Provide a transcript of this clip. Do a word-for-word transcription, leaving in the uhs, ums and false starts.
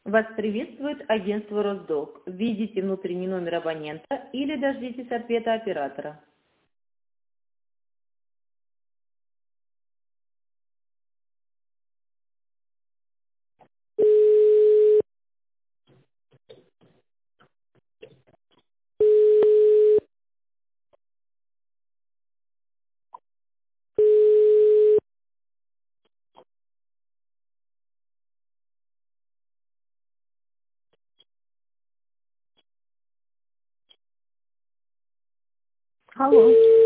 Вас приветствует агентство «Росдолг». Введите внутренний номер абонента или дождитесь ответа оператора. Алло.